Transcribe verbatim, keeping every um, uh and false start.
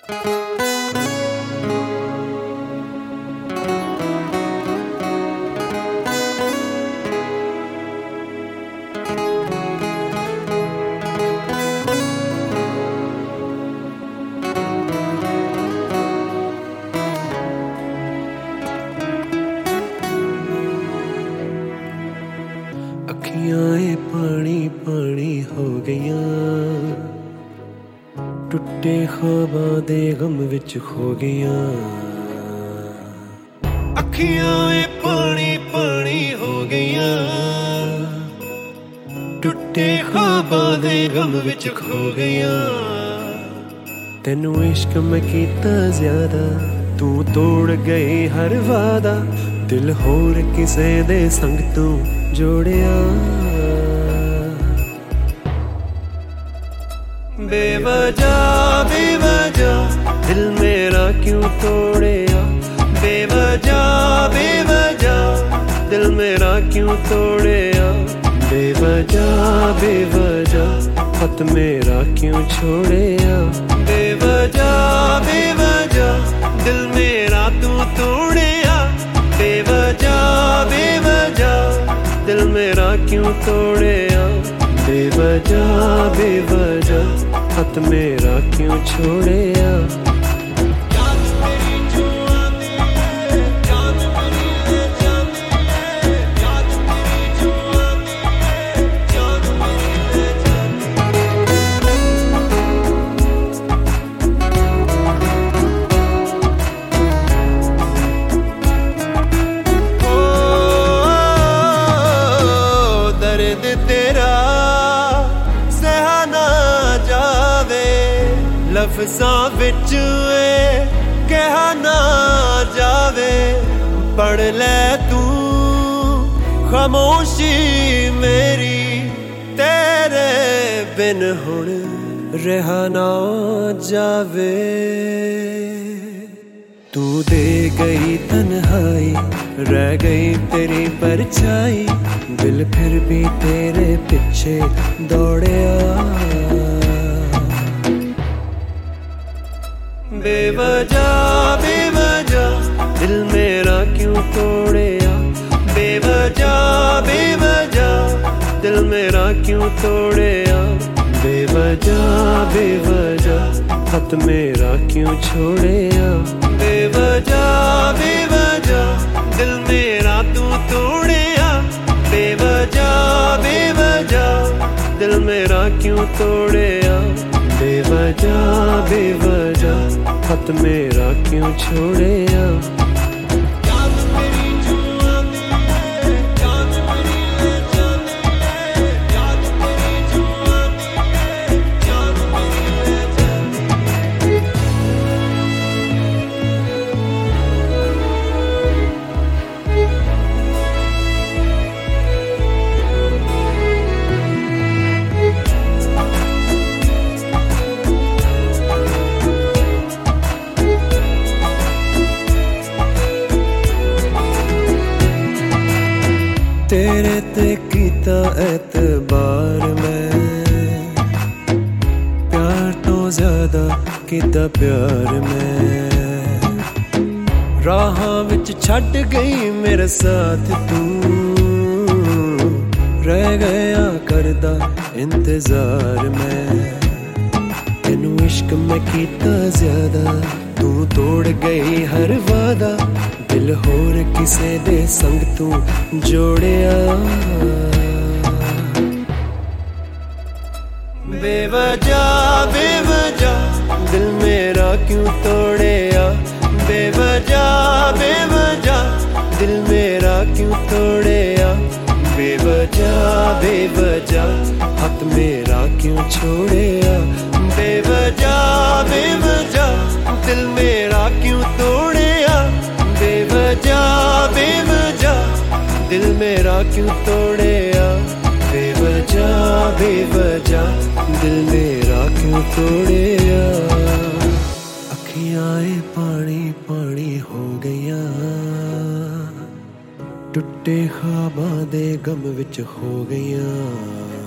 अखियां पानी पानी हो गईयां, टुटे ख्वाबां दे गम विच खो गईयां। अखियां पानी पानी हो गईयां, टुटे ख्वाबां दे गम विच खो गईयां। तैनू इश्क मैं कीता ज्यादा, तू तोड़ गई हर वादा। दिल होर किसे दे संग तू जोड़िया। बेवजह बेवजह दिल मेरा क्यों तोड़िया। बेवजह बेवजह दिल मेरा क्यों तोड़िया। बेवजह बेवजह खत मेरा क्यों छोड़िया। बेवजह बेवजह दिल मेरा तू तोड़िया। बेवजह बेवजह दिल मेरा क्यों तोड़िया। बेवजह बेवजह खत मेरा क्यों छोड़िया। तेरा सहा ना जावे, लफ्ज़ां विच कहा ना जावे। पढ़ ले तू खामोशी मेरी, तेरे बिन हुण रहा ना जावे। तू दे गई तन्हाई, रह गई तेरी परछाई। दिल फिर भी तेरे पीछे दौड़िया। बेवजह बेवजह दिल मेरा क्यों तोड़िया। बेवजह बेवजह दिल मेरा क्यों तोड़िया। बेवजह बेवजह खत मेरा क्यों छोड़िया। बेवजह बेवजह दिल मेरा तू तोड़िया। बेवजह बेवजह दिल मेरा क्यों तोड़िया। बेवजह बेवजह खत मेरा क्यों छोड़िया। तेरे ते कीता एतबार मैं, प्यार तो ज्यादा कीता प्यार मैं। राहां विच छड्ड गई मेरा साथ तू, रह गया करदा इंतजार मैं। तेनू इश्क मैं कीता ज्यादा, तू तोड़ गई हर वादा। दिल होर किसे दे संग तू जोड़िया। बेवजह बेवजह दिल मेरा क्यों तोड़िया। बेवजह बेवजह दिल मेरा क्यों तोड़िया। बेवजह बेवजह हाथ मेरा क्यों छोड़िया। बेवजह बेवजह दिल मेरा क्यों तोड़िया। बेवजह बेवजह दिल मेरा क्यों तोड़िया। बेवजह बेवजह दिल मेरा क्यों तोड़िया। अखियां पानी पानी हो गईयां, टुटे ख्वाबां दे गम विच खो गईयां।